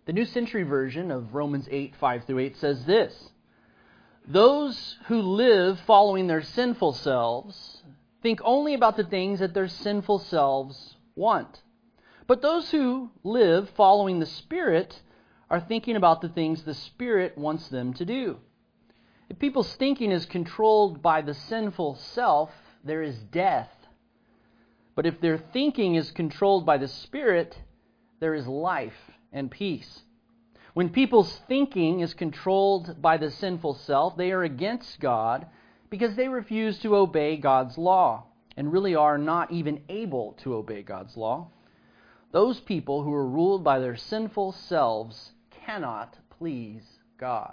The New Century Version of Romans 8:5-8 says this: "Those who live following their sinful selves think only about the things that their sinful selves want. But those who live following the Spirit are thinking about the things the Spirit wants them to do. If people's thinking is controlled by the sinful self, there is death. But if their thinking is controlled by the Spirit, there is life and peace. When people's thinking is controlled by the sinful self, they are against God because they refuse to obey God's law and really are not even able to obey God's law. Those people who are ruled by their sinful selves cannot please God."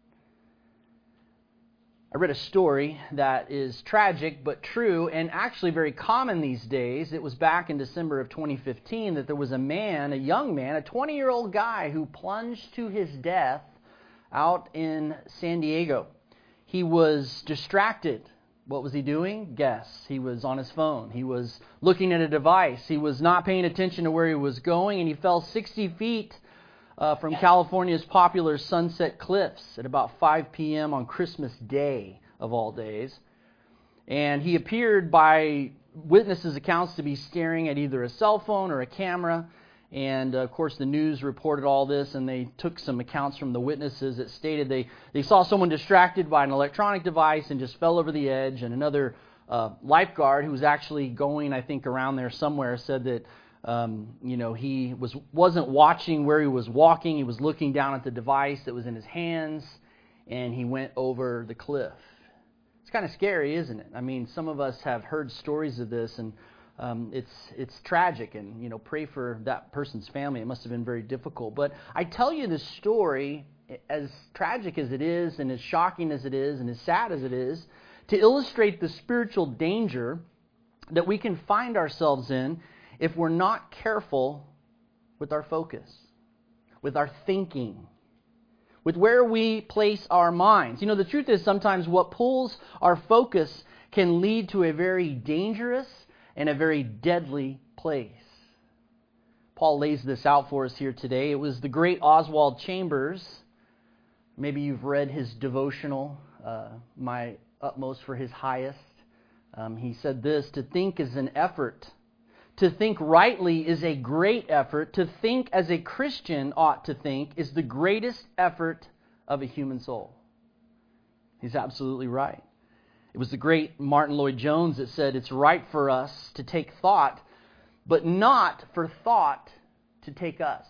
I read a story that is tragic but true and actually very common these days. It was back in December of 2015 that there was a young man, a 20-year-old guy who plunged to his death out in San Diego. He was distracted. What was he doing? Guess. He was on his phone. He was looking at a device. He was not paying attention to where he was going, and he fell 60 feet from California's popular Sunset Cliffs at about 5 p.m. on Christmas Day, of all days. And he appeared, by witnesses' accounts, to be staring at either a cell phone or a camera. And, of course, the news reported all this, and they took some accounts from the witnesses that stated they saw someone distracted by an electronic device and just fell over the edge. And another lifeguard who was actually going, I think, around there somewhere said that he wasn't watching where he was walking. He was looking down at the device that was in his hands, and he went over the cliff. It's kind of scary, isn't it? I mean, some of us have heard stories of this, and it's tragic. And pray for that person's family. It must have been very difficult. But I tell you this story, as tragic as it is, and as shocking as it is, and as sad as it is, to illustrate the spiritual danger that we can find ourselves in if we're not careful with our focus, with our thinking, with where we place our minds. The truth is sometimes what pulls our focus can lead to a very dangerous and a very deadly place. Paul lays this out for us here today. It was the great Oswald Chambers. Maybe you've read his devotional, My Utmost for His Highest. He said this: "To think is an effort. To think rightly is a great effort. To think as a Christian ought to think is the greatest effort of a human soul." He's absolutely right. It was the great Martin Lloyd-Jones that said, "It's right for us to take thought, but not for thought to take us."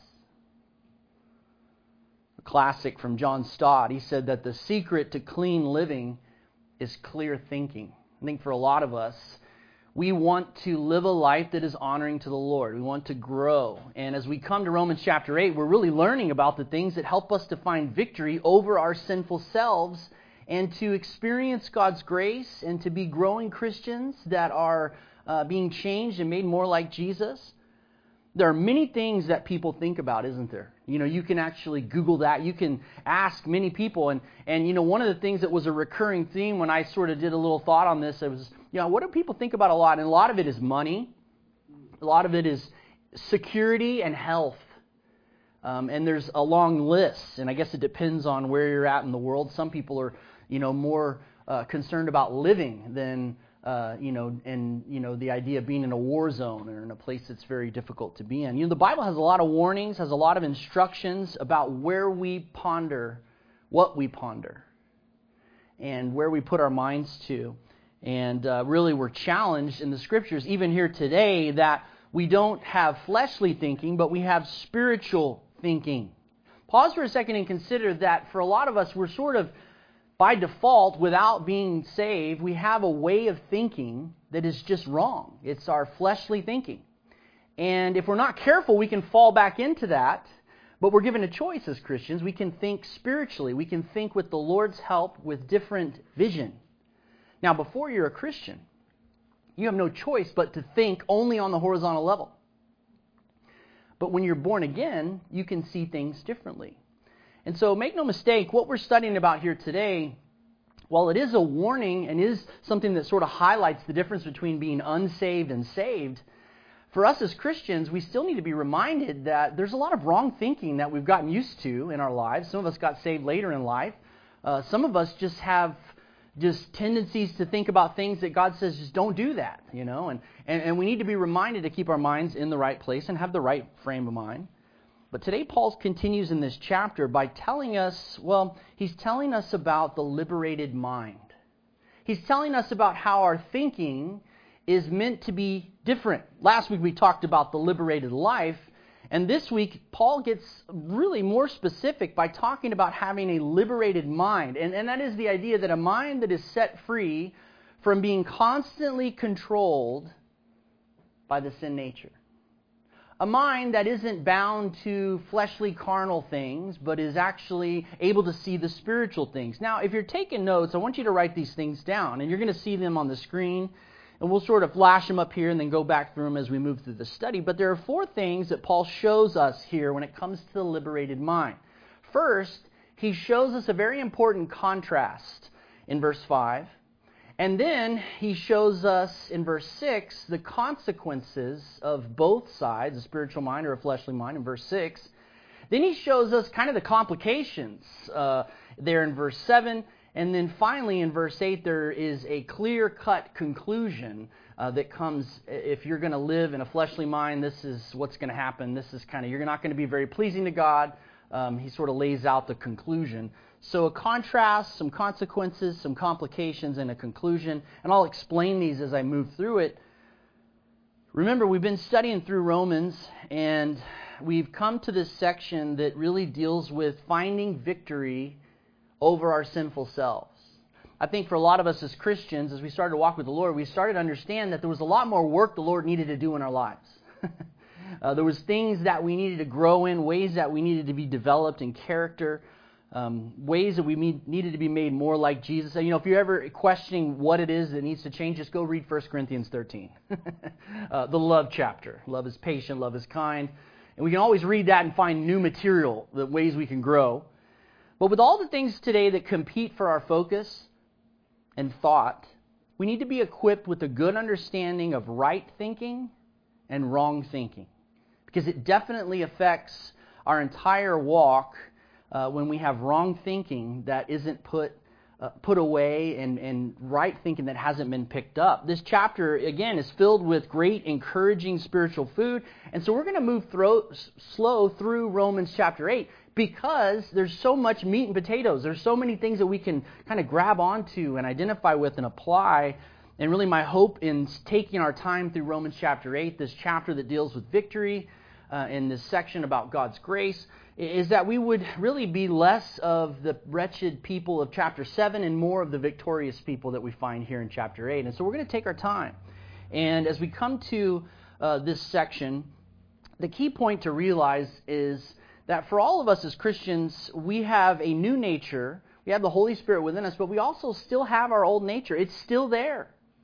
A classic from John Stott, he said that the secret to clean living is clear thinking. I think for a lot of us, we want to live a life that is honoring to the Lord. We want to grow. And as we come to Romans chapter 8, we're really learning about the things that help us to find victory over our sinful selves and to experience God's grace and to be growing Christians that are being changed and made more like Jesus. There are many things that people think about, isn't there? You can actually Google that. You can ask many people. And one of the things that was a recurring theme when I sort of did a little thought on this, it was, what do people think about a lot? And a lot of it is money. A lot of it is security and health. And there's a long list. And I guess it depends on where you're at in the world. Some people are, more concerned about living than the idea of being in a war zone or in a place that's very difficult to be in. The Bible has a lot of warnings, has a lot of instructions about where we ponder, what we ponder, and where we put our minds to. And really we're challenged in the Scriptures, even here today, that we don't have fleshly thinking, but we have spiritual thinking. Pause for a second and consider that for a lot of us, we're sort of, by default, without being saved, we have a way of thinking that is just wrong. It's our fleshly thinking. And if we're not careful, we can fall back into that. But we're given a choice as Christians. We can think spiritually. We can think with the Lord's help with different vision. Now, before you're a Christian, you have no choice but to think only on the horizontal level. But when you're born again, you can see things differently. And so make no mistake, what we're studying about here today, while it is a warning and is something that sort of highlights the difference between being unsaved and saved, for us as Christians, we still need to be reminded that there's a lot of wrong thinking that we've gotten used to in our lives. Some of us got saved later in life. Some of us just have tendencies to think about things that God says just don't do that, and we need to be reminded to keep our minds in the right place and have the right frame of mind. But today Paul continues in this chapter by telling us, he's telling us about the liberated mind. He's telling us about how our thinking is meant to be different. Last week we talked about the liberated life, and this week Paul gets really more specific by talking about having a liberated mind. And that is the idea that a mind that is set free from being constantly controlled by the sin nature. A mind that isn't bound to fleshly carnal things, but is actually able to see the spiritual things. Now, if you're taking notes, I want you to write these things down, and you're going to see them on the screen, and we'll sort of flash them up here and then go back through them as we move through the study. But there are 4 things that Paul shows us here when it comes to the liberated mind. First, he shows us a very important contrast in verse 5. And then he shows us in verse 6 the consequences of both sides, a spiritual mind or a fleshly mind in verse 6. Then he shows us kind of the complications there in verse 7. And then finally in verse 8 there is a clear-cut conclusion that comes, if you're going to live in a fleshly mind, this is what's going to happen. This is you're not going to be very pleasing to God. He sort of lays out the conclusion. So a contrast, some consequences, some complications, and a conclusion. And I'll explain these as I move through it. Remember, we've been studying through Romans, and we've come to this section that really deals with finding victory over our sinful selves. I think for a lot of us as Christians, as we started to walk with the Lord, we started to understand that there was a lot more work the Lord needed to do in our lives. There was things that we needed to grow in, ways that we needed to be developed in character, ways that we needed to be made more like Jesus. If you're ever questioning what it is that needs to change, just go read 1 Corinthians 13. The love chapter. Love is patient, love is kind. And we can always read that and find new material, the ways we can grow. But with all the things today that compete for our focus and thought, we need to be equipped with a good understanding of right thinking and wrong thinking. Because it definitely affects our entire walk when we have wrong thinking that isn't put away and right thinking that hasn't been picked up. This chapter, again, is filled with great encouraging spiritual food. And so we're going to move slow through Romans chapter 8 because there's so much meat and potatoes. There's so many things that we can kind of grab onto and identify with and apply. And really my hope in taking our time through Romans chapter 8, this chapter that deals with victory, in this section about God's grace, is that we would really be less of the wretched people of chapter 7 and more of the victorious people that we find here in chapter 8. And so we're going to take our time. And as we come to this section, the key point to realize is that for all of us as Christians, we have a new nature. We have the Holy Spirit within us, but we also still have our old nature. It's still there.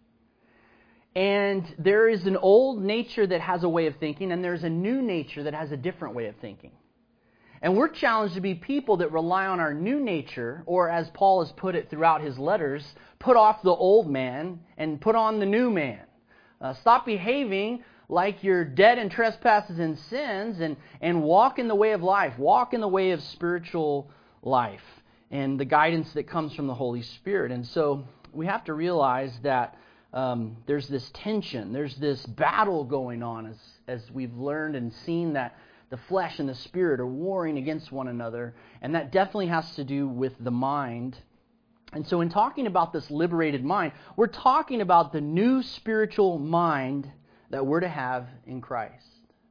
And there is an old nature that has a way of thinking, and there's a new nature that has a different way of thinking. And we're challenged to be people that rely on our new nature, or as Paul has put it throughout his letters, put off the old man and put on the new man. Stop behaving like you're dead in trespasses and sins and walk in the way of life. Walk in the way of spiritual life and the guidance that comes from the Holy Spirit. And so we have to realize that there's this tension, there's this battle going on as we've learned and seen that the flesh and the spirit are warring against one another, and that definitely has to do with the mind. And so in talking about this liberated mind, we're talking about the new spiritual mind that we're to have in Christ.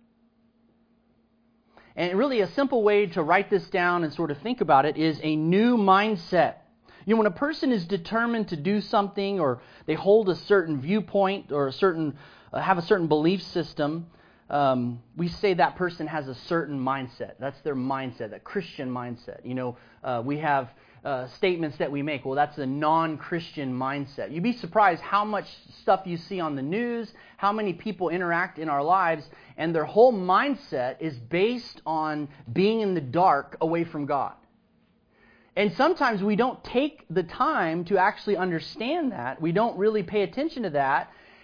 And really a simple way to write this down and sort of think about it is a new mindset. When a person is determined to do something, or they hold a certain viewpoint or have a certain belief system, we say that person has a certain mindset. That's their mindset, that Christian mindset. We have statements that we make. Well, that's a non-Christian mindset. You'd be surprised how much stuff you see on the news, how many people interact in our lives, and their whole mindset is based on being in the dark away from God. And sometimes we don't take the time to actually understand that. We don't really pay attention to that.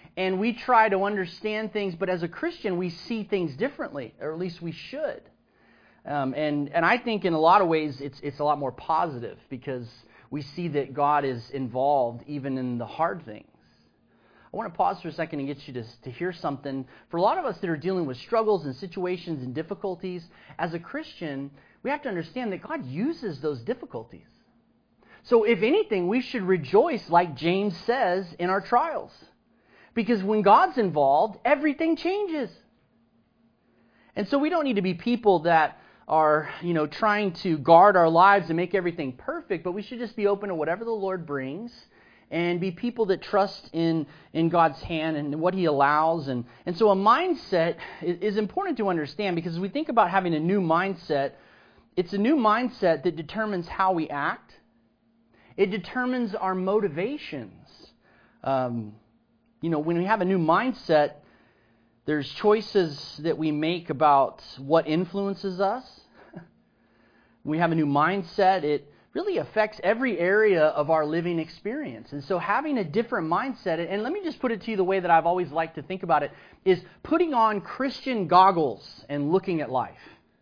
and we try to understand things, but as a Christian, we see things differently, or at least we should. And I think in a lot of ways it's a lot more positive because we see that God is involved even in the hard things. I want to pause for a second and get you to hear something. For a lot of us that are dealing with struggles and situations and difficulties, as a Christian, we have to understand that God uses those difficulties. So if anything, we should rejoice, like James says, in our trials. Because when God's involved, everything changes. And so we don't need to be people that are, trying to guard our lives and make everything perfect, but we should just be open to whatever the Lord brings and be people that trust in God's hand and what He allows. And so a mindset is important to understand because as we think about having a new mindset, it's a new mindset that determines how we act. It determines our motivations. When we have a new mindset, there's choices that we make about what influences us. When we have a new mindset, it really affects every area of our living experience. And so having a different mindset, and let me just put it to you the way that I've always liked to think about it, is putting on Christian goggles and looking at life.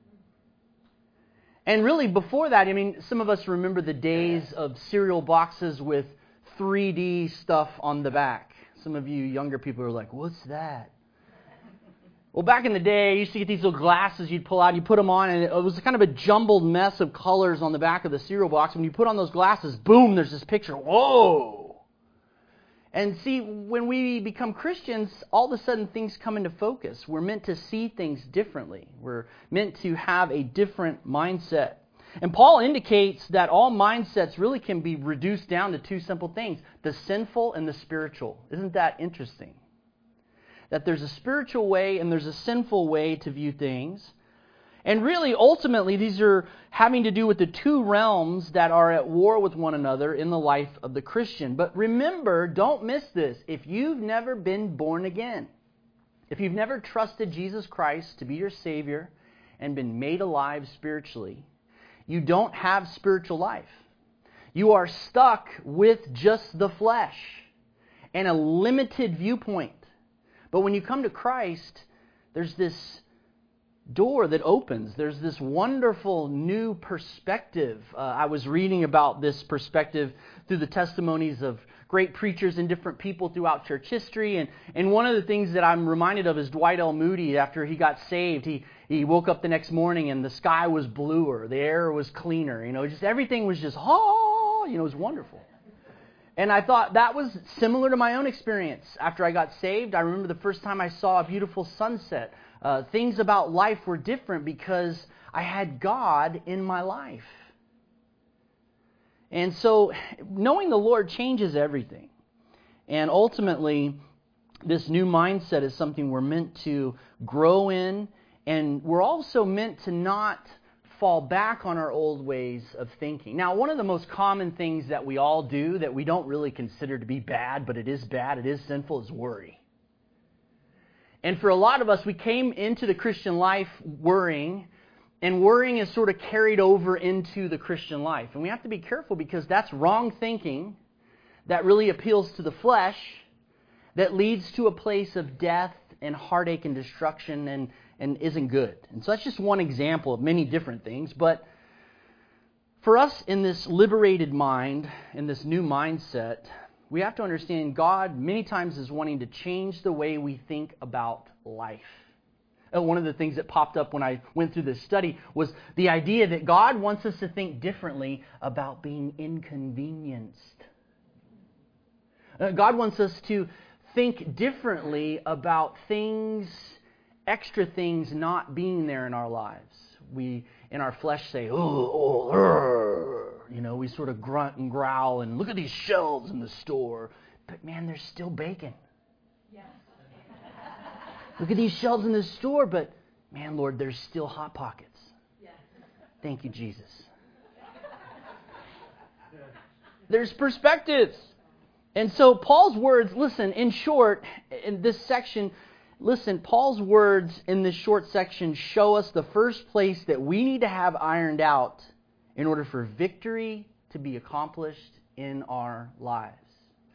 And really before that, some of us remember the days of cereal boxes with 3D stuff on the back. Some of you younger people are like, what's that? Well, back in the day, I used to get these little glasses you'd pull out, you put them on, and it was kind of a jumbled mess of colors on the back of the cereal box. When you put on those glasses, boom, there's this picture. Whoa! And see, when we become Christians, all of a sudden things come into focus. We're meant to see things differently. We're meant to have a different mindset. And Paul indicates that all mindsets really can be reduced down to two simple things, the sinful and the spiritual. Isn't that interesting? That there's a spiritual way and there's a sinful way to view things. And really, ultimately, these are having to do with the two realms that are at war with one another in the life of the Christian. But remember, don't miss this. If you've never been born again, if you've never trusted Jesus Christ to be your Savior and been made alive spiritually, you don't have spiritual life. You are stuck with just the flesh and a limited viewpoint. But when you come to Christ, there's this door that opens. There's this wonderful new perspective. I was reading about this perspective through the testimonies of great preachers and different people throughout church history. And one of the things that I'm reminded of is Dwight L. Moody. After he got saved, he woke up the next morning and the sky was bluer. The air was cleaner. Just everything was just, it was wonderful. And I thought that was similar to my own experience. After I got saved, I remember the first time I saw a beautiful sunset. Things about life were different because I had God in my life. And so knowing the Lord changes everything. And ultimately, this new mindset is something we're meant to grow in. And we're also meant to not fall back on our old ways of thinking. Now, one of the most common things that we all do that we don't really consider to be bad, but it is bad, it is sinful, is worry. And for a lot of us, we came into the Christian life worrying, and worrying is sort of carried over into the Christian life. And we have to be careful because that's wrong thinking that really appeals to the flesh, that leads to a place of death and heartache and destruction and isn't good. And so that's just one example of many different things. But for us in this liberated mind, in this new mindset, we have to understand God many times is wanting to change the way we think about life. One of the things that popped up when I went through this study was the idea that God wants us to think differently about being inconvenienced. God wants us to think differently about extra things not being there in our lives. We, in our flesh, say, we sort of grunt and growl and look at these shelves in the store. But man, there's still bacon. Yes. Look at these shelves in the store, but man, Lord, there's still Hot Pockets. Yes. Thank you, Jesus. There's perspectives. And so Paul's words, listen, in short, in this section, Paul's words in this short section show us the first place that we need to have ironed out in order for victory to be accomplished in our lives.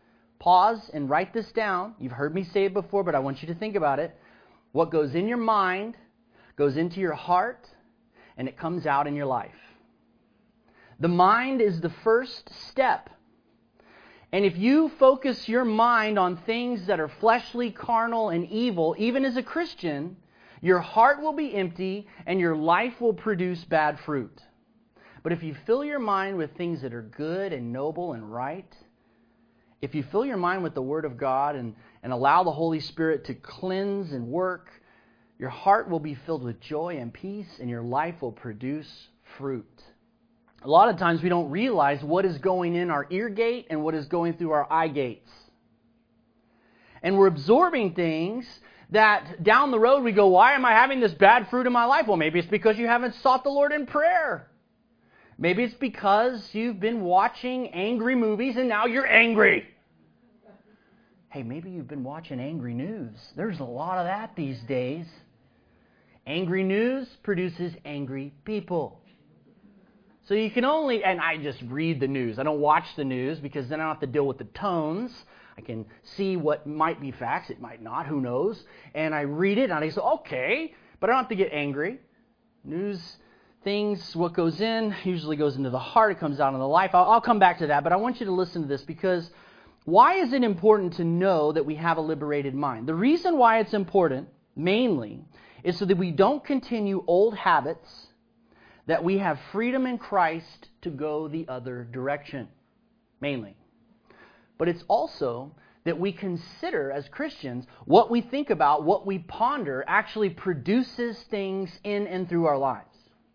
pause and write this down. You've heard me say it before, but I want you to think about it. What goes in your mind goes into your heart, and it comes out in your life. The mind is the first step. And if you focus your mind on things that are fleshly, carnal, and evil, even as a Christian, your heart will be empty and your life will produce bad fruit. But if you fill your mind with things that are good and noble and right, if you fill your mind with the Word of God and allow the Holy Spirit to cleanse and work, your heart will be filled with joy and peace, and your life will produce fruit. A lot of times we don't realize what is going in our ear gate and what is going through our eye gates. And we're absorbing things that down the road we go, why am I having this bad fruit in my life? Well, maybe it's because you haven't sought the Lord in prayer. Maybe it's because you've been watching angry movies and now you're angry. Hey, maybe you've been watching angry news. There's a lot of that these days. Angry news produces angry people. So you can only, and I just read the news. I don't watch the news because then I don't have to deal with the tones. I can see what might be facts. It might not. Who knows? And I read it and I say, okay, but I don't have to get angry. News things, what goes in, usually goes into the heart. It comes out in the life. I'll come back to that, but I want you to listen to this because why is it important to know that we have a liberated mind? The reason why it's important, mainly, is so that we don't continue old habits, that we have freedom in Christ to go the other direction, mainly. But it's also that we consider as Christians what we think about, what we ponder, actually produces things in and through our lives.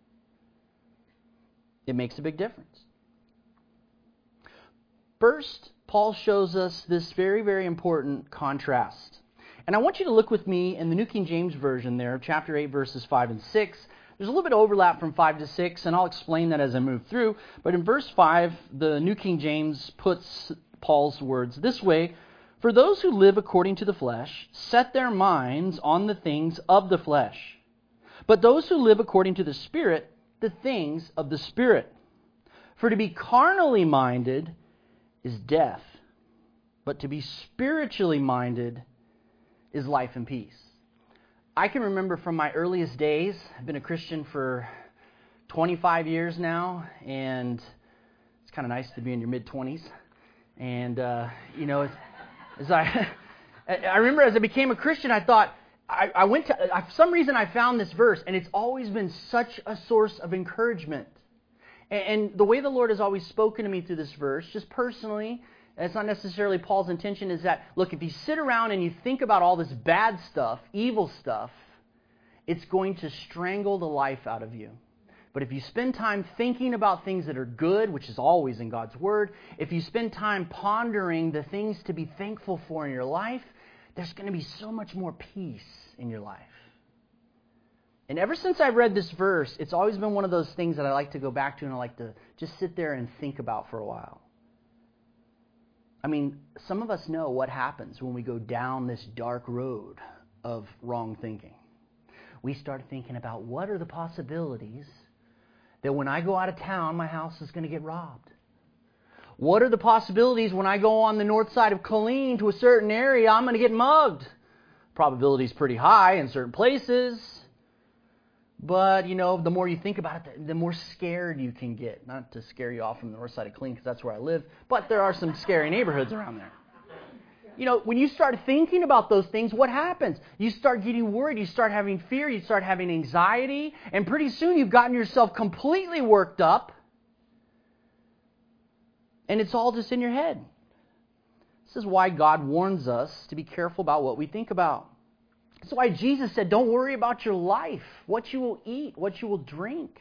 It makes a big difference. First, Paul shows us this very, very important contrast. And I want you to look with me in the New King James Version there, chapter 8, verses 5 and 6. There's a little bit of overlap from 5 to 6, and I'll explain that as I move through. But in verse 5, the New King James puts Paul's words this way: "For those who live according to the flesh set their minds on the things of the flesh. But those who live according to the Spirit, the things of the Spirit. For to be carnally minded is death, but to be spiritually minded is life and peace." I can remember from my earliest days, I've been a Christian for 25 years now, and it's kind of nice to be in your mid-20s. And, as I remember as I became a Christian, I thought, I went to, for some reason I found this verse, and it's always been such a source of encouragement. And the way the Lord has always spoken to me through this verse, just personally, and it's not necessarily Paul's intention, is that, look, if you sit around and you think about all this bad stuff, evil stuff, it's going to strangle the life out of you. But if you spend time thinking about things that are good, which is always in God's Word, if you spend time pondering the things to be thankful for in your life, there's going to be so much more peace in your life. And ever since I've read this verse, it's always been one of those things that I like to go back to and I like to just sit there and think about for a while. I mean, some of us know what happens when we go down this dark road of wrong thinking. We start thinking about what are the possibilities that when I go out of town, my house is going to get robbed. What are the possibilities when I go on the north side of Killeen to a certain area, I'm going to get mugged? Probability is pretty high in certain places. But, the more you think about it, the more scared you can get. Not to scare you off from the north side of Killeen, because that's where I live, but there are some scary neighborhoods around there. When you start thinking about those things, what happens? You start getting worried, you start having fear, you start having anxiety, and pretty soon you've gotten yourself completely worked up, and it's all just in your head. This is why God warns us to be careful about what we think about. That's why Jesus said, don't worry about your life, what you will eat, what you will drink.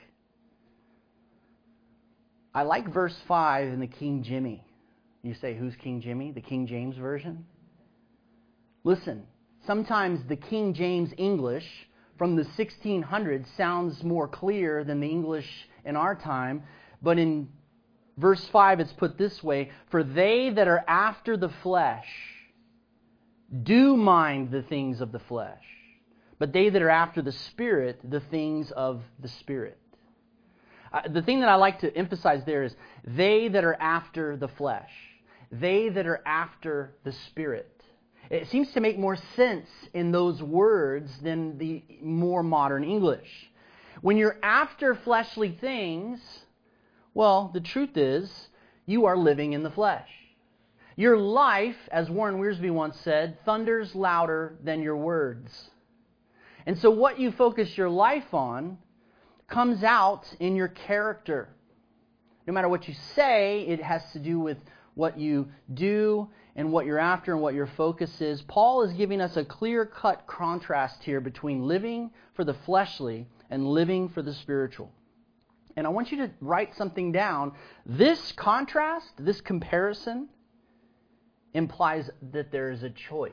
I like verse 5 in the King Jimmy. You say, who's King Jimmy? The King James Version? Listen, sometimes the King James English from the 1600s sounds more clear than the English in our time, but in verse 5 it's put this way: "For they that are after the flesh do mind the things of the flesh, but they that are after the Spirit, the things of the Spirit." The thing that I like to emphasize there is they that are after the flesh. they that are after the Spirit. It seems to make more sense in those words than the more modern English. When you're after fleshly things, well, the truth is, you are living in the flesh. Your life, as Warren Wiersbe once said, thunders louder than your words. And so what you focus your life on comes out in your character. No matter what you say, it has to do with what you do and what you're after and what your focus is. Paul is giving us a clear-cut contrast here between living for the fleshly and living for the spiritual. And I want you to write something down. This contrast, this comparison, implies that there is a choice.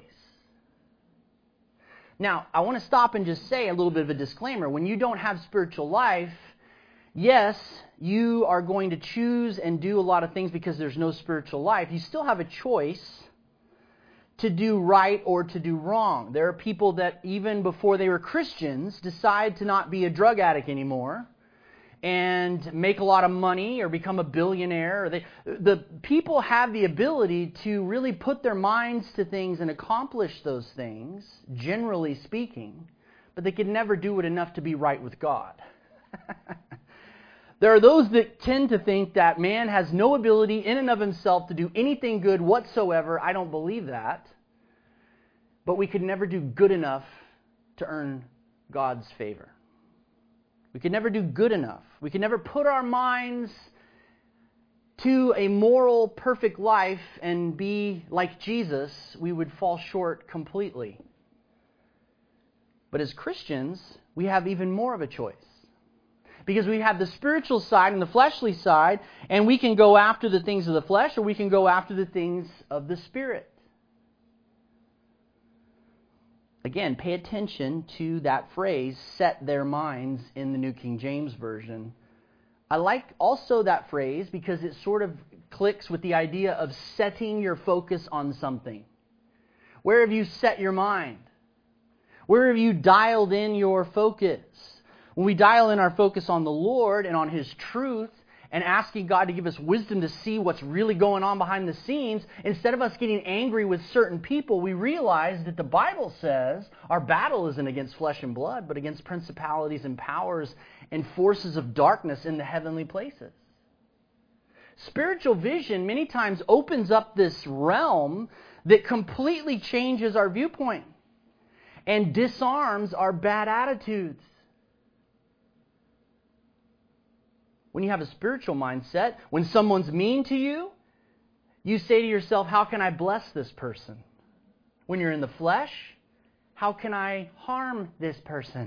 Now, I want to stop and just say a little bit of a disclaimer. When you don't have spiritual life, yes, you are going to choose and do a lot of things because there's no spiritual life. You still have a choice to do right or to do wrong. There are people that even before they were Christians decide to not be a drug addict anymore and make a lot of money or become a billionaire. The people have the ability to really put their minds to things and accomplish those things, generally speaking, but they can never do it enough to be right with God. There are those that tend to think that man has no ability in and of himself to do anything good whatsoever. I don't believe that. But we could never do good enough to earn God's favor. We could never do good enough. We could never put our minds to a moral, perfect life and be like Jesus. We would fall short completely. But as Christians, we have even more of a choice. Because we have the spiritual side and the fleshly side, and we can go after the things of the flesh or we can go after the things of the Spirit. Again, pay attention to that phrase, set their minds, in the New King James Version. I like also that phrase because it sort of clicks with the idea of setting your focus on something. Where have you set your mind? Where have you dialed in your focus? When we dial in our focus on the Lord and on His truth and asking God to give us wisdom to see what's really going on behind the scenes, instead of us getting angry with certain people, we realize that the Bible says our battle isn't against flesh and blood, but against principalities and powers and forces of darkness in the heavenly places. Spiritual vision many times opens up this realm that completely changes our viewpoint and disarms our bad attitudes. When you have a spiritual mindset, when someone's mean to you, you say to yourself, how can I bless this person? When you're in the flesh, how can I harm this person?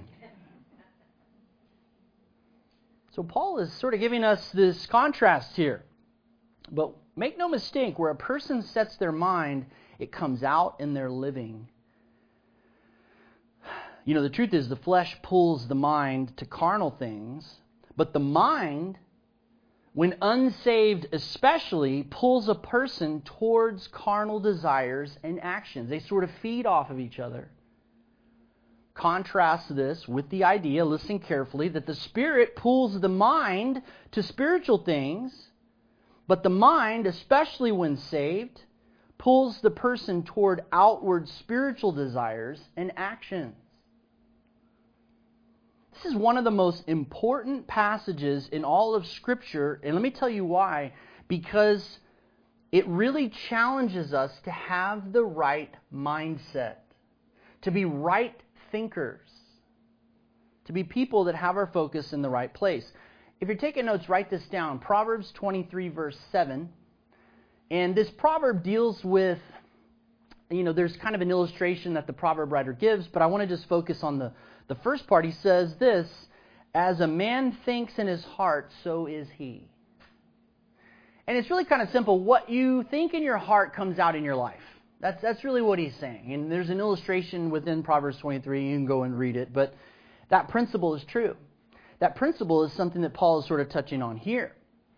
So Paul is sort of giving us this contrast here. But make no mistake, where a person sets their mind, it comes out in their living. You know, the truth is the flesh pulls the mind to carnal things, but the mind, when unsaved especially, pulls a person towards carnal desires and actions. They sort of feed off of each other. Contrast this with the idea, listen carefully, that the Spirit pulls the mind to spiritual things, but the mind, especially when saved, pulls the person toward outward spiritual desires and actions. This is one of the most important passages in all of Scripture, and let me tell you why. Because it really challenges us to have the right mindset, to be right thinkers, to be people that have our focus in the right place. If you're taking notes, write this down. Proverbs 23, verse 7. And this proverb deals with, there's kind of an illustration that the proverb writer gives, but I want to just focus on the first part. He says this, as a man thinks in his heart, so is he. And it's really kind of simple. What you think in your heart comes out in your life. That's really what he's saying. And there's an illustration within Proverbs 23. You can go and read it. But that principle is true. That principle is something that Paul is sort of touching on here.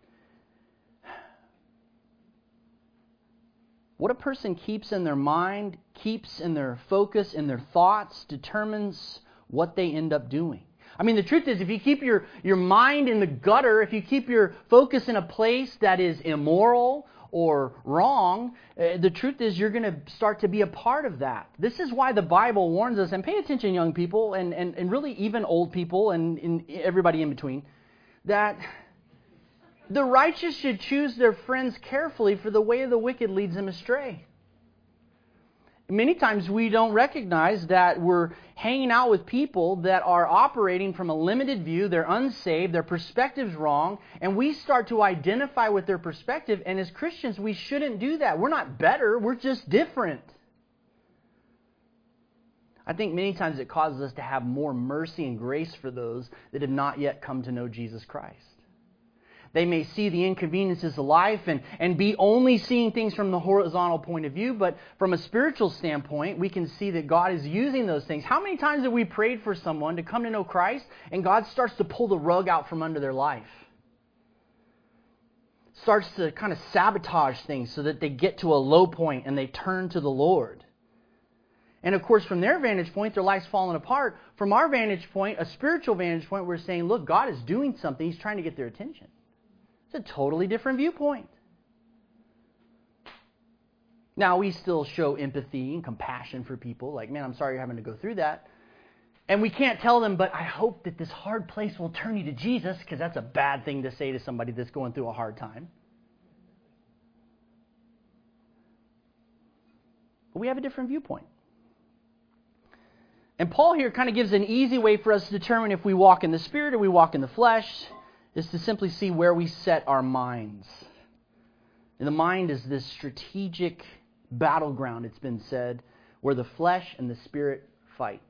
What a person keeps in their mind, keeps in their focus, in their thoughts, determines what they end up doing. I mean, the truth is, if you keep your mind in the gutter, if you keep your focus in a place that is immoral or wrong, the truth is you're going to start to be a part of that. This is why the Bible warns us, and pay attention, young people, and really even old people and everybody in between, that the righteous should choose their friends carefully, for the way of the wicked leads them astray. Many times we don't recognize that we're hanging out with people that are operating from a limited view, they're unsaved, their perspective's wrong, and we start to identify with their perspective, and as Christians we shouldn't do that. We're not better, we're just different. I think many times it causes us to have more mercy and grace for those that have not yet come to know Jesus Christ. They may see the inconveniences of life and be only seeing things from the horizontal point of view, but from a spiritual standpoint, we can see that God is using those things. How many times have we prayed for someone to come to know Christ, and God starts to pull the rug out from under their life? Starts to kind of sabotage things so that they get to a low point and they turn to the Lord. And of course, from their vantage point, their life's falling apart. From our vantage point, a spiritual vantage point, we're saying, look, God is doing something. He's trying to get their attention. It's a totally different viewpoint. Now, we still show empathy and compassion for people. Like, man, I'm sorry you're having to go through that. And we can't tell them, but I hope that this hard place will turn you to Jesus, because that's a bad thing to say to somebody that's going through a hard time. But we have a different viewpoint. And Paul here kind of gives an easy way for us to determine if we walk in the Spirit or we walk in the flesh, is to simply see where we set our minds. And the mind is this strategic battleground, it's been said, where the flesh and the Spirit fight.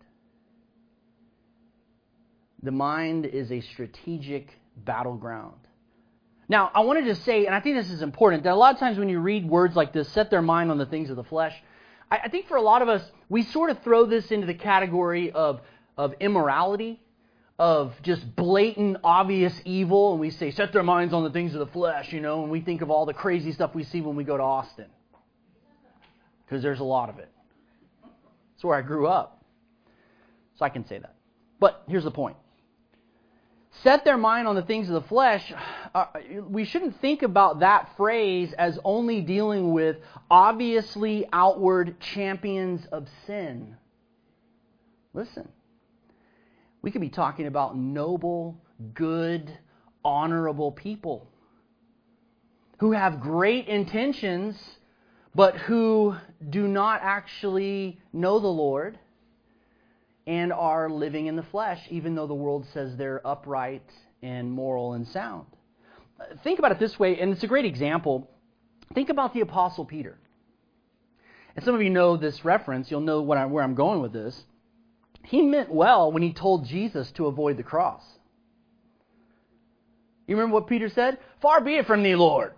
The mind is a strategic battleground. Now, I wanted to say, and I think this is important, that a lot of times when you read words like this, set their mind on the things of the flesh, I think for a lot of us, we sort of throw this into the category of immorality, of just blatant, obvious evil, and we say, set their minds on the things of the flesh, and we think of all the crazy stuff we see when we go to Austin. Because there's a lot of it. It's where I grew up. So I can say that. But here's the point. Set their mind on the things of the flesh, we shouldn't think about that phrase as only dealing with obviously outward champions of sin. Listen. We could be talking about noble, good, honorable people who have great intentions, but who do not actually know the Lord and are living in the flesh, even though the world says they're upright and moral and sound. Think about it this way, and it's a great example. Think about the Apostle Peter. And some of you know this reference. You'll know where I'm going with this. He meant well when he told Jesus to avoid the cross. You remember what Peter said? Far be it from thee, Lord.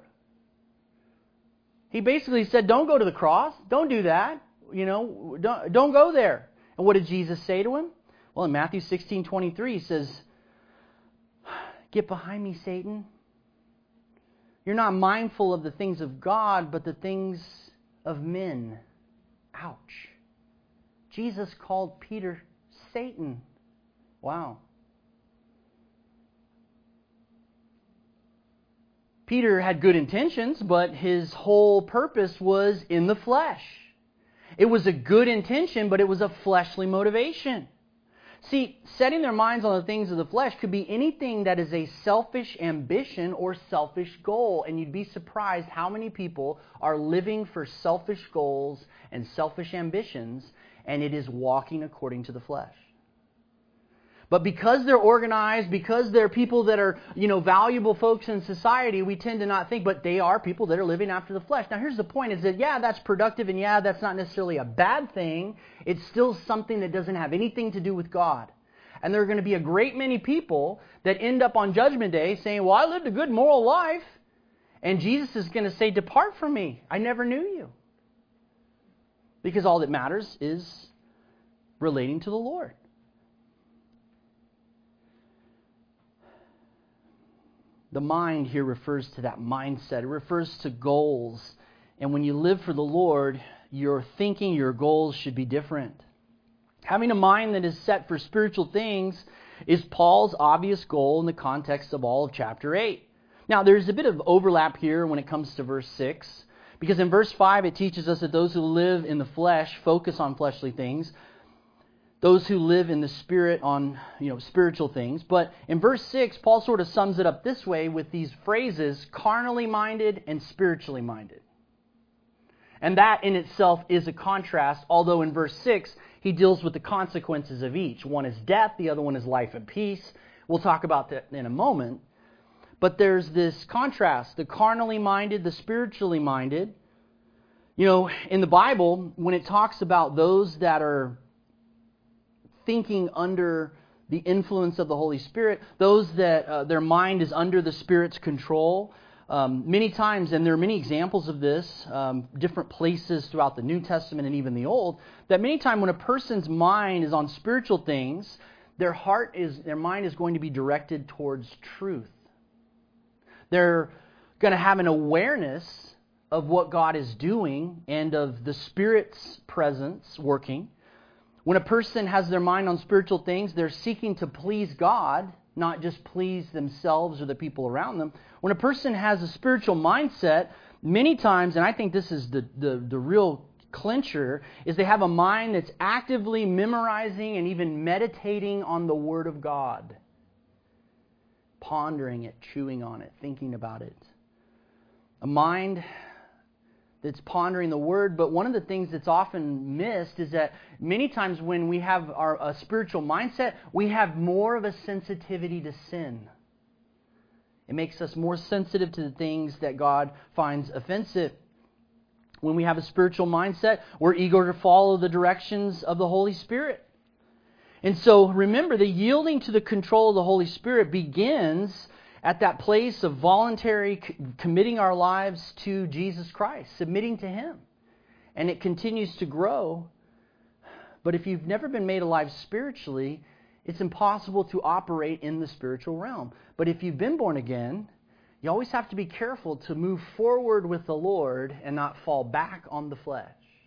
He basically said, don't go to the cross. Don't do that. Don't go there. And what did Jesus say to him? Well, in Matthew 16:23, he says, get behind me, Satan. You're not mindful of the things of God, but the things of men. Ouch. Jesus called Peter Satan. Wow. Peter had good intentions, but his whole purpose was in the flesh. It was a good intention, but it was a fleshly motivation. See, setting their minds on the things of the flesh could be anything that is a selfish ambition or selfish goal. And you'd be surprised how many people are living for selfish goals and selfish ambitions, and it is walking according to the flesh. But because they're organized, because they're people that are, valuable folks in society, we tend to not think, but they are people that are living after the flesh. Now, here's the point, is that, that's productive, and that's not necessarily a bad thing. It's still something that doesn't have anything to do with God. And there are going to be a great many people that end up on Judgment Day saying, well, I lived a good moral life. And Jesus is going to say, depart from me. I never knew you. Because all that matters is relating to the Lord. The mind here refers to that mindset. It refers to goals. And when you live for the Lord, your thinking, your goals should be different. Having a mind that is set for spiritual things is Paul's obvious goal in the context of all of chapter 8. Now, there's a bit of overlap here when it comes to verse 6, because in verse 5 it teaches us that those who live in the flesh focus on fleshly things, those who live in the Spirit on spiritual things. But in verse 6, Paul sort of sums it up this way with these phrases, carnally minded and spiritually minded. And that in itself is a contrast, although in verse 6 he deals with the consequences of each. One is death, the other one is life and peace. We'll talk about that in a moment. But there's this contrast, the carnally minded, the spiritually minded. In the Bible, when it talks about those that are thinking under the influence of the Holy Spirit, those that their mind is under the Spirit's control, many times, and there are many examples of this, different places throughout the New Testament and even the Old, that many times when a person's mind is on spiritual things, their mind is going to be directed towards truth. They're going to have an awareness of what God is doing and of the Spirit's presence working. When a person has their mind on spiritual things, they're seeking to please God, not just please themselves or the people around them. When a person has a spiritual mindset, many times, and I think this is the real clincher, is they have a mind that's actively memorizing and even meditating on the Word of God. Pondering it, chewing on it, thinking about it. A mind that's pondering the Word, but one of the things that's often missed is that many times when we have a spiritual mindset, we have more of a sensitivity to sin. It makes us more sensitive to the things that God finds offensive. When we have a spiritual mindset, we're eager to follow the directions of the Holy Spirit. And so remember, the yielding to the control of the Holy Spirit begins at that place of voluntary committing our lives to Jesus Christ, submitting to Him. And it continues to grow. But if you've never been made alive spiritually, it's impossible to operate in the spiritual realm. But if you've been born again, you always have to be careful to move forward with the Lord and not fall back on the flesh.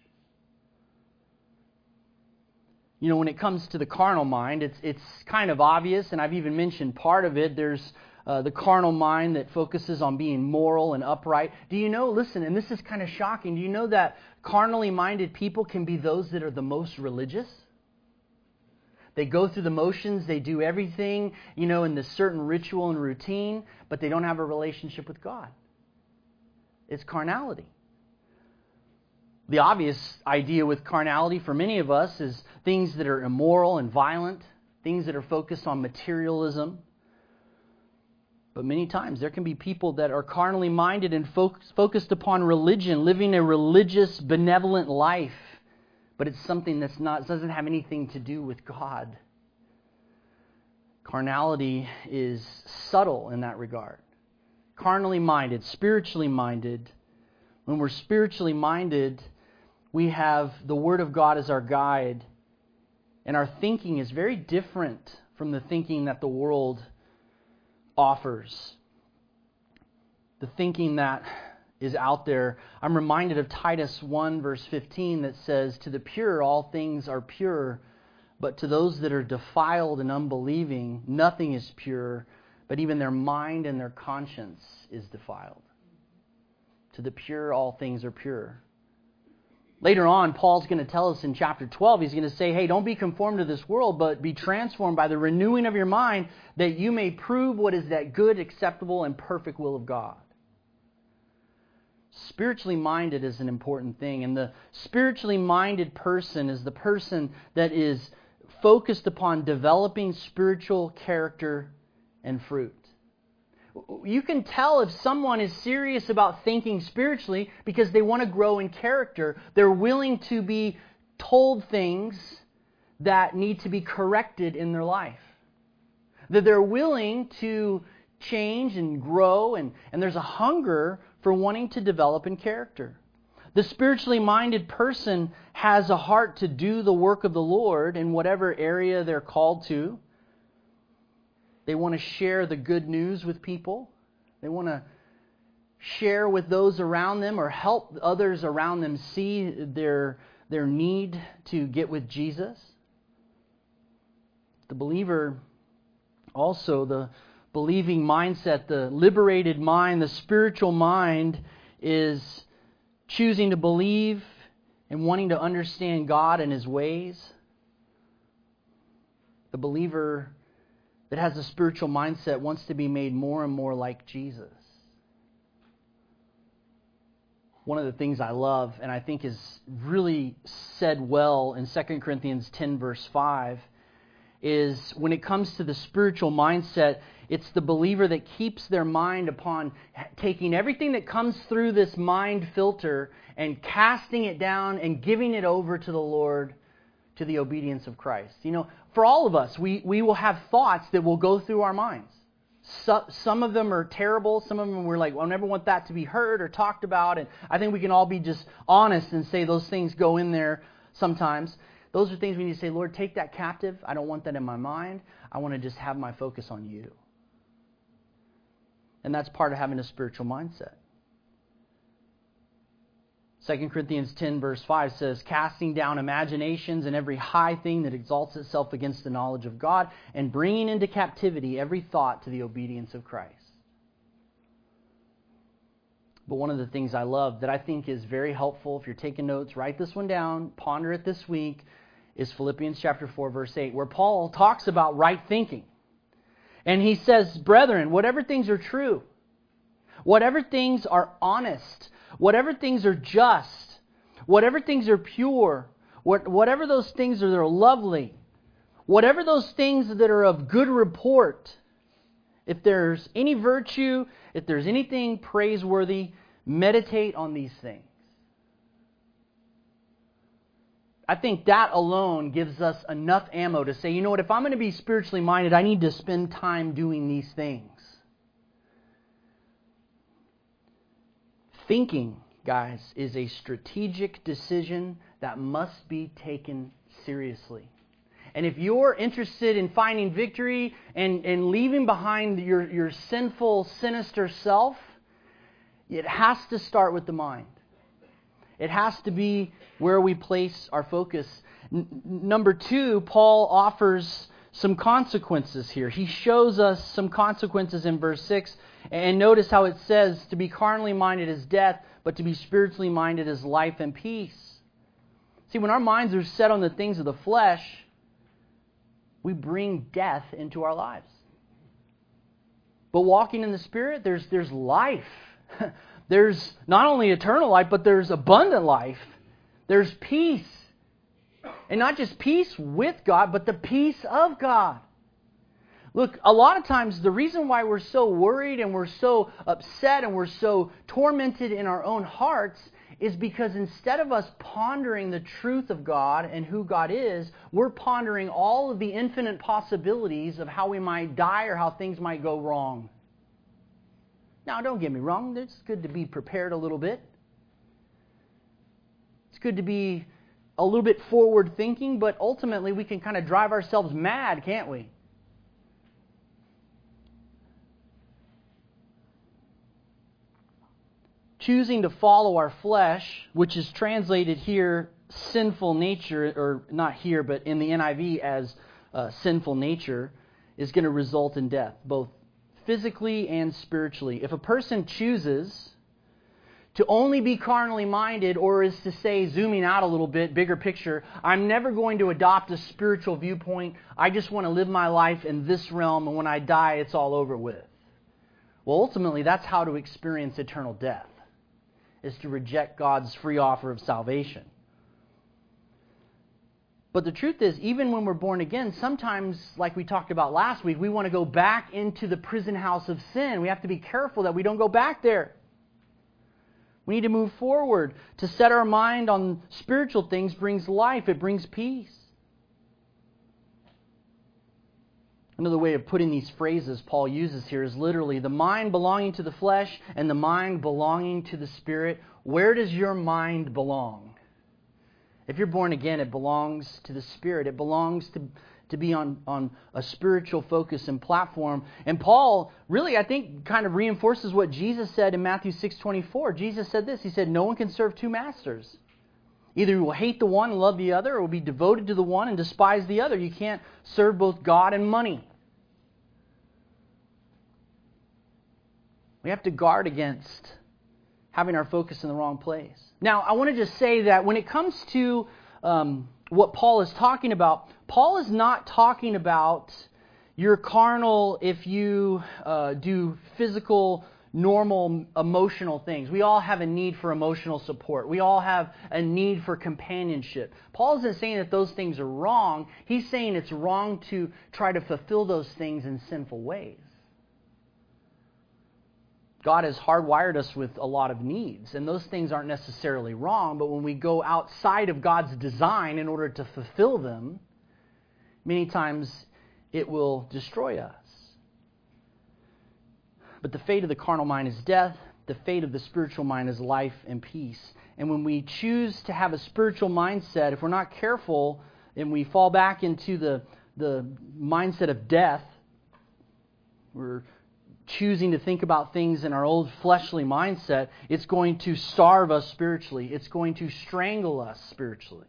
When it comes to the carnal mind, it's kind of obvious, and I've even mentioned part of it. There's the carnal mind that focuses on being moral and upright. Do you know, listen, and this is kind of shocking, do you know that carnally minded people can be those that are the most religious? They go through the motions, they do everything, in this certain ritual and routine, but they don't have a relationship with God. It's carnality. The obvious idea with carnality for many of us is things that are immoral and violent, things that are focused on materialism. But many times there can be people that are carnally minded and focused upon religion, living a religious, benevolent life. But it's something doesn't have anything to do with God. Carnality is subtle in that regard. Carnally minded, spiritually minded. When we're spiritually minded, we have the Word of God as our guide. And our thinking is very different from the thinking that the world offers. The thinking that is out there. I'm reminded of Titus 1 verse 15 that says, "To the pure all things are pure, but to those that are defiled and unbelieving, nothing is pure, but even their mind and their conscience is defiled." To the pure all things are pure. Later on, Paul's going to tell us in chapter 12, he's going to say, hey, don't be conformed to this world, but be transformed by the renewing of your mind, that you may prove what is that good, acceptable, and perfect will of God. Spiritually minded is an important thing, and the spiritually minded person is the person that is focused upon developing spiritual character and fruit. You can tell if someone is serious about thinking spiritually because they want to grow in character. They're willing to be told things that need to be corrected in their life. That they're willing to change and grow, and there's a hunger for wanting to develop in character. The spiritually minded person has a heart to do the work of the Lord in whatever area they're called to. They want to share the good news with people. They want to share with those around them or help others around them see their need to get with Jesus. The believer also, the believing mindset, the liberated mind, the spiritual mind is choosing to believe and wanting to understand God and His ways. The believer that has a spiritual mindset wants to be made more and more like Jesus. One of the things I love, and I think is really said well in 2 Corinthians 10 verse 5, is when it comes to the spiritual mindset, it's the believer that keeps their mind upon taking everything that comes through this mind filter and casting it down and giving it over to the Lord, to the obedience of Christ. You know, for all of us, we will have thoughts that will go through our minds. Some of them are terrible. Some of them we're like, well, I never want that to be heard or talked about. And I think we can all be just honest and say those things go in there sometimes. Those are things we need to say, Lord, take that captive. I don't want that in my mind. I want to just have my focus on You. And that's part of having a spiritual mindset. 2 Corinthians 10 verse 5 says, casting down imaginations and every high thing that exalts itself against the knowledge of God, and bringing into captivity every thought to the obedience of Christ. But one of the things I love that I think is very helpful, if you're taking notes, write this one down, ponder it this week, is Philippians chapter 4 verse 8, where Paul talks about right thinking. And he says, brethren, whatever things are true, whatever things are honest, whatever things are just, whatever things are pure, whatever those things that are lovely, whatever those things that are of good report, if there's any virtue, if there's anything praiseworthy, meditate on these things. I think that alone gives us enough ammo to say, you know what, if I'm going to be spiritually minded, I need to spend time doing these things. Thinking, guys, is a strategic decision that must be taken seriously. And if you're interested in finding victory and leaving behind your sinful, sinister self, it has to start with the mind. It has to be where we place our focus. Number 2, Paul offers some consequences here. He shows us some consequences in verse 6. And notice how it says, to be carnally minded is death, but to be spiritually minded is life and peace. See, when our minds are set on the things of the flesh, we bring death into our lives. But walking in the Spirit, there's life. There's not only eternal life, but there's abundant life. There's peace. And not just peace with God, but the peace of God. Look, a lot of times the reason why we're so worried and we're so upset and we're so tormented in our own hearts is because instead of us pondering the truth of God and who God is, we're pondering all of the infinite possibilities of how we might die or how things might go wrong. Now, don't get me wrong. It's good to be prepared a little bit. It's good to be a little bit forward thinking, but ultimately we can kind of drive ourselves mad, can't we? Choosing to follow our flesh, which is translated here sinful nature, or not here, but in the NIV as sinful nature, is going to result in death, both physically and spiritually. If a person chooses to only be carnally minded, or is to say, zooming out a little bit, bigger picture, I'm never going to adopt a spiritual viewpoint. I just want to live my life in this realm, and when I die, it's all over with. Well, ultimately, that's how to experience eternal death, is to reject God's free offer of salvation. But the truth is, even when we're born again, sometimes, like we talked about last week, we want to go back into the prison house of sin. We have to be careful that we don't go back there. We need to move forward. To set our mind on spiritual things brings life. It brings peace. Another way of putting these phrases Paul uses here is literally the mind belonging to the flesh and the mind belonging to the Spirit. Where does your mind belong? If you're born again, it belongs to the Spirit. It belongs to be on a spiritual focus and platform. And Paul really, I think, kind of reinforces what Jesus said in Matthew 6:24. Jesus said this. He said, no one can serve two masters. Either you will hate the one and love the other, or will be devoted to the one and despise the other. You can't serve both God and money. We have to guard against having our focus in the wrong place. Now, I want to just say that when it comes to what Paul is talking about, Paul is not talking about you're carnal if you do physical, normal, emotional things. We all have a need for emotional support. We all have a need for companionship. Paul isn't saying that those things are wrong. He's saying it's wrong to try to fulfill those things in sinful ways. God has hardwired us with a lot of needs, and those things aren't necessarily wrong, but when we go outside of God's design in order to fulfill them, many times it will destroy us. But the fate of the carnal mind is death. The fate of the spiritual mind is life and peace. And when we choose to have a spiritual mindset, if we're not careful and we fall back into the mindset of death, we're choosing to think about things in our old fleshly mindset, it's going to starve us spiritually. It's going to strangle us spiritually.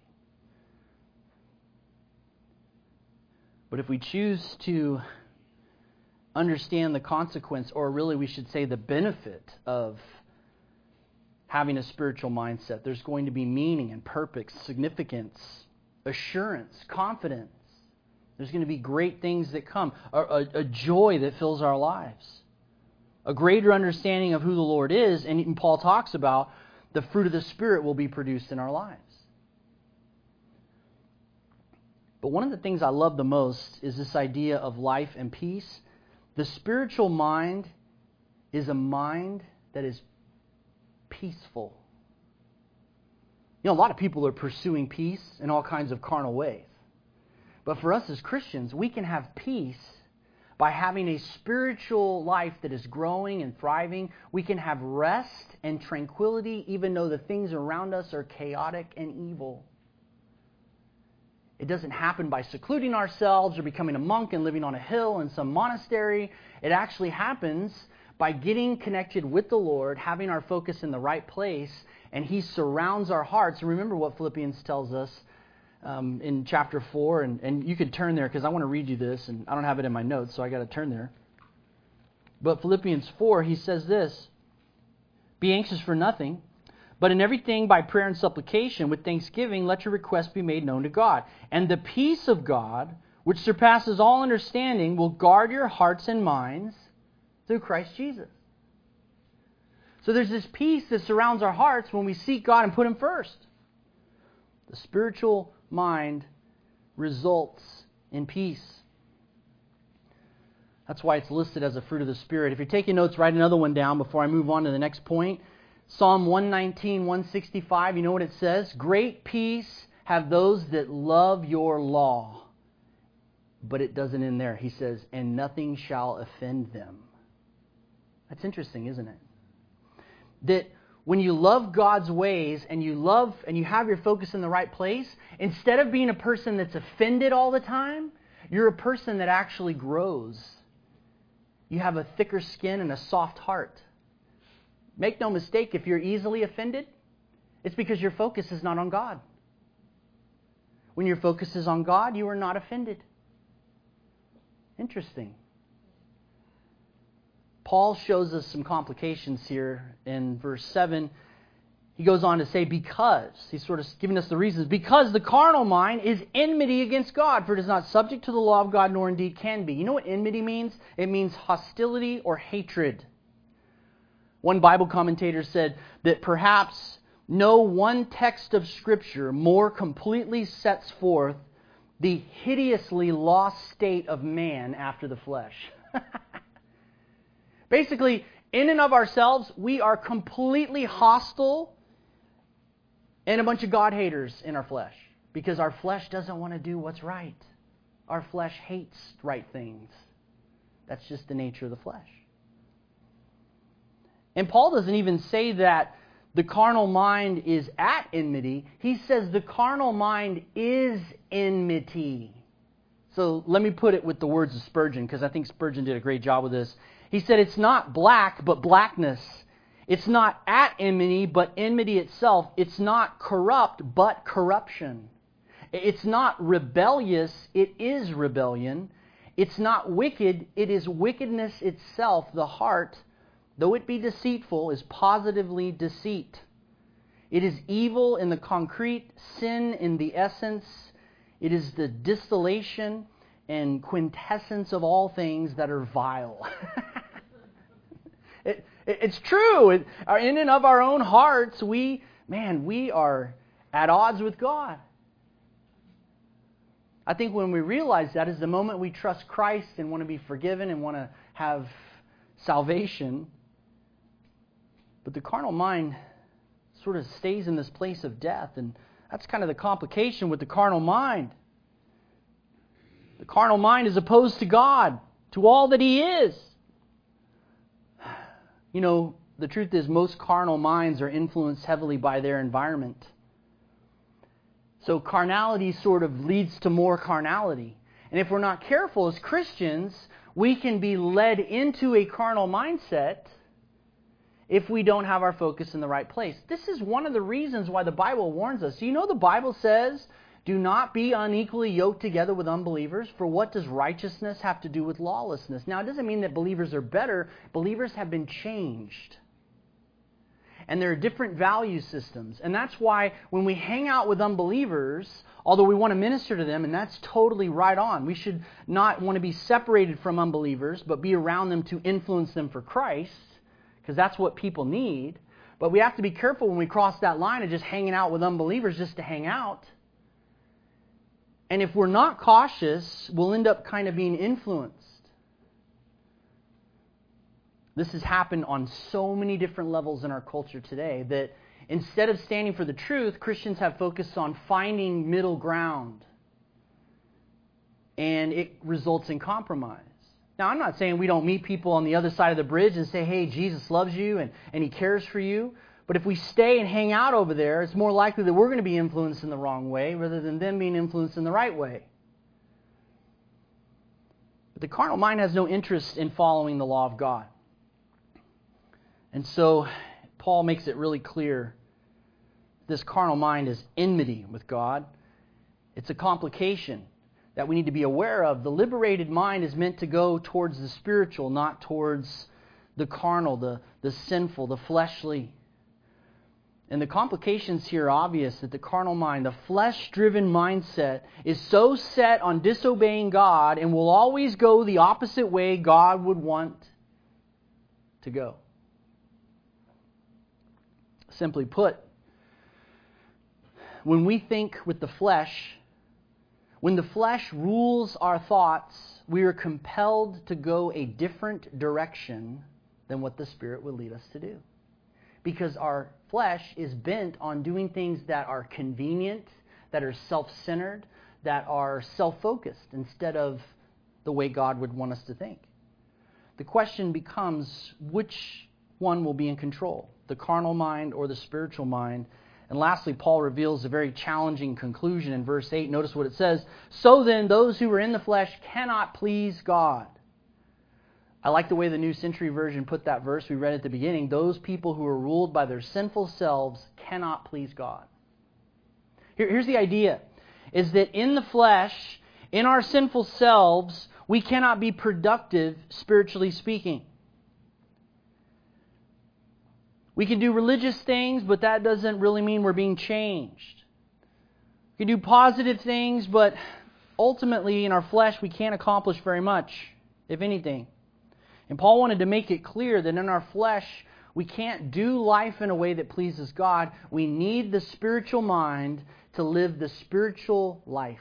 But if we choose to understand the consequence, or really we should say the benefit of having a spiritual mindset, there's going to be meaning and purpose, significance, assurance, confidence. There's going to be great things that come, a joy that fills our lives, a greater understanding of who the Lord is, and even Paul talks about the fruit of the Spirit will be produced in our lives. But one of the things I love the most is this idea of life and peace. The spiritual mind is a mind that is peaceful. You know, a lot of people are pursuing peace in all kinds of carnal ways. But for us as Christians, we can have peace by having a spiritual life that is growing and thriving. We can have rest and tranquility even though the things around us are chaotic and evil. It doesn't happen by secluding ourselves or becoming a monk and living on a hill in some monastery. It actually happens by getting connected with the Lord, having our focus in the right place, and He surrounds our hearts. And remember what Philippians tells us in chapter 4, and you can turn there because I want to read you this, and I don't have it in my notes, so I got to turn there. But Philippians 4, he says this, "Be anxious for nothing, but in everything by prayer and supplication with thanksgiving let your requests be made known to God. And the peace of God, which surpasses all understanding, will guard your hearts and minds through Christ Jesus." So there's this peace that surrounds our hearts when we seek God and put Him first. The spiritual mind results in peace. That's why it's listed as a fruit of the Spirit. If you're taking notes, write another one down before I move on to the next point. Psalm 119, 165, you know what it says? "Great peace have those that love your law." But it doesn't end there. He says, "and nothing shall offend them." That's interesting, isn't it? That when you love God's ways and you have your focus in the right place, instead of being a person that's offended all the time, you're a person that actually grows. You have a thicker skin and a soft heart. Make no mistake, if you're easily offended, it's because your focus is not on God. When your focus is on God, you are not offended. Interesting. Paul shows us some complications here in verse 7. He goes on to say, because, he's sort of giving us the reasons, because the carnal mind is enmity against God, for it is not subject to the law of God, nor indeed can be. You know what enmity means? It means hostility or hatred. One Bible commentator said that perhaps no one text of Scripture more completely sets forth the hideously lost state of man after the flesh. Basically, in and of ourselves, we are completely hostile and a bunch of God haters in our flesh because our flesh doesn't want to do what's right. Our flesh hates right things. That's just the nature of the flesh. And Paul doesn't even say that the carnal mind is at enmity. He says the carnal mind is enmity. So let me put it with the words of Spurgeon, because I think Spurgeon did a great job with this. He said it's not black, but blackness. It's not at enmity, but enmity itself. It's not corrupt, but corruption. It's not rebellious, it is rebellion. It's not wicked, it is wickedness itself, the heart though it be deceitful, is positively deceit. It is evil in the concrete, sin in the essence. It is the distillation and quintessence of all things that are vile. It's true. In and of our own hearts, we are at odds with God. I think when we realize that is the moment we trust Christ and want to be forgiven and want to have salvation. But the carnal mind sort of stays in this place of death, and that's kind of the complication with the carnal mind. The carnal mind is opposed to God, to all that He is. You know, the truth is most carnal minds are influenced heavily by their environment. So carnality sort of leads to more carnality. And if we're not careful as Christians, we can be led into a carnal mindset if we don't have our focus in the right place. This is one of the reasons why the Bible warns us. You know the Bible says, do not be unequally yoked together with unbelievers, for what does righteousness have to do with lawlessness? Now, it doesn't mean that believers are better. Believers have been changed. And there are different value systems. And that's why when we hang out with unbelievers, although we want to minister to them, and that's totally right on, we should not want to be separated from unbelievers, but be around them to influence them for Christ, because that's what people need. But we have to be careful when we cross that line of just hanging out with unbelievers just to hang out. And if we're not cautious, we'll end up kind of being influenced. This has happened on so many different levels in our culture today that instead of standing for the truth, Christians have focused on finding middle ground. And it results in compromise. Now, I'm not saying we don't meet people on the other side of the bridge and say, hey, Jesus loves you and He cares for you. But if we stay and hang out over there, it's more likely that we're going to be influenced in the wrong way rather than them being influenced in the right way. But the carnal mind has no interest in following the law of God. And so Paul makes it really clear this carnal mind is enmity with God. It's a complication that we need to be aware of. The liberated mind is meant to go towards the spiritual, not towards the carnal, the sinful, the fleshly. And the complications here are obvious that the carnal mind, the flesh-driven mindset, is so set on disobeying God and will always go the opposite way God would want to go. Simply put, when we think with the flesh, when the flesh rules our thoughts, we are compelled to go a different direction than what the Spirit would lead us to do. Because our flesh is bent on doing things that are convenient, that are self-centered, that are self-focused, instead of the way God would want us to think. The question becomes, which one will be in control? The carnal mind or the spiritual mind? And lastly, Paul reveals a very challenging conclusion in verse 8. Notice what it says. So then, those who are in the flesh cannot please God. I like the way the New Century Version put that verse we read at the beginning. Those people who are ruled by their sinful selves cannot please God. Here's the idea, is that in the flesh, in our sinful selves, we cannot be productive, spiritually speaking. We can do religious things, but that doesn't really mean we're being changed. We can do positive things, but ultimately in our flesh we can't accomplish very much, if anything. And Paul wanted to make it clear that in our flesh we can't do life in a way that pleases God. We need the spiritual mind to live the spiritual life.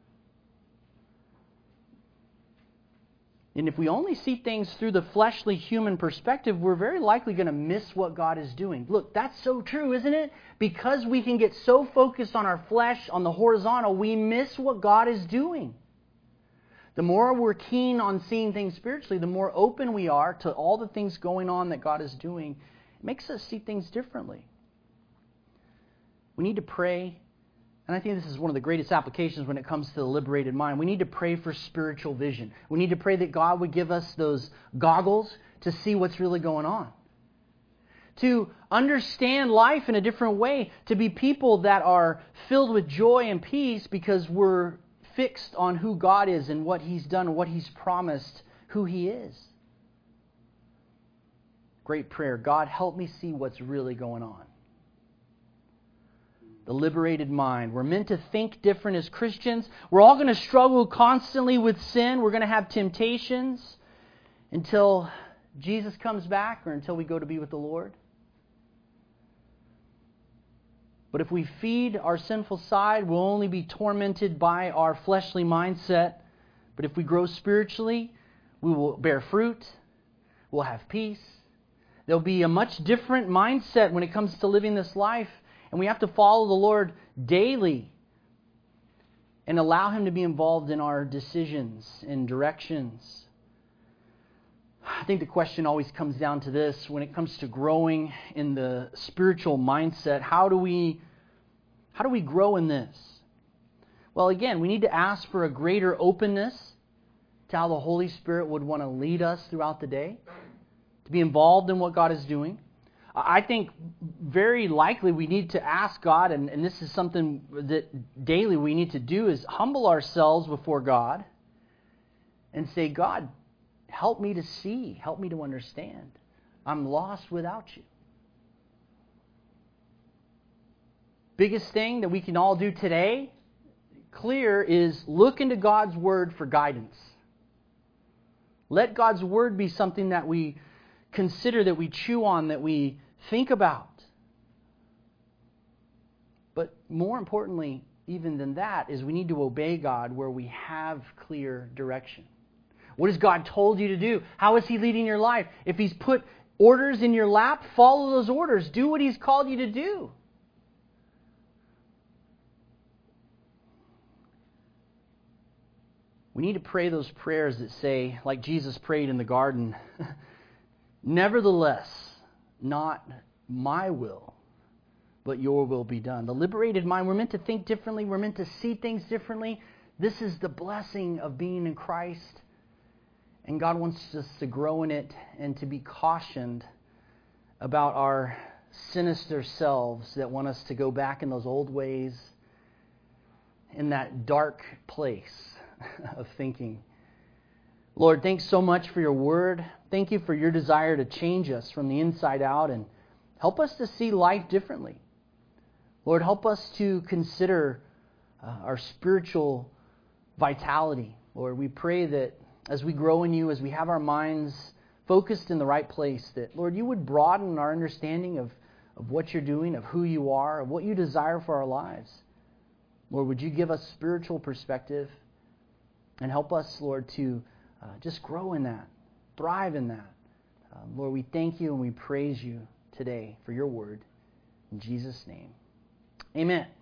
And if we only see things through the fleshly human perspective, we're very likely going to miss what God is doing. Look, that's so true, isn't it? Because we can get so focused on our flesh, on the horizontal, we miss what God is doing. The more we're keen on seeing things spiritually, the more open we are to all the things going on that God is doing. It makes us see things differently. We need to pray. And I think this is one of the greatest applications when it comes to the liberated mind. We need to pray for spiritual vision. We need to pray that God would give us those goggles to see what's really going on. To understand life in a different way. To be people that are filled with joy and peace because we're fixed on who God is and what He's done, what He's promised, who He is. great prayer. God, help me see what's really going on. The liberated mind. We're meant to think different as Christians. We're all going to struggle constantly with sin. We're going to have temptations until Jesus comes back or until we go to be with the Lord. But if we feed our sinful side, we'll only be tormented by our fleshly mindset. But if we grow spiritually, we will bear fruit. We'll have peace. There'll be a much different mindset when it comes to living this life. And we have to follow the Lord daily and allow Him to be involved in our decisions and directions. I think the question always comes down to this. When it comes to growing in the spiritual mindset, how do we grow in this? Well, again, we need to ask for a greater openness to how the Holy Spirit would want to lead us throughout the day, to be involved in what God is doing. I think very likely we need to ask God, and this is something that daily we need to do, is humble ourselves before God and say, God, help me to see, help me to understand. I'm lost without you. Biggest thing that we can all do today, clear, is look into God's Word for guidance. Let God's Word be something that we consider, that we chew on, that we think about. But more importantly, even than that, is we need to obey God where we have clear direction. What has God told you to do? How is He leading your life? If He's put orders in your lap, follow those orders. Do what He's called you to do. We need to pray those prayers that say, like Jesus prayed in the garden, nevertheless, not my will, but your will be done. The liberated mind, we're meant to think differently. We're meant to see things differently. This is the blessing of being in Christ. And God wants us to grow in it and to be cautioned about our sinister selves that want us to go back in those old ways, in that dark place of thinking. Lord, thanks so much for your word. Thank you for your desire to change us from the inside out and help us to see life differently. Lord, help us to consider our spiritual vitality. Lord, we pray that as we grow in you, as we have our minds focused in the right place, that, Lord, you would broaden our understanding of what you're doing, of who you are, of what you desire for our lives. Lord, would you give us spiritual perspective and help us, Lord, to just grow in that, thrive in that. Lord, we thank you and we praise you today for your word. In Jesus' name, amen.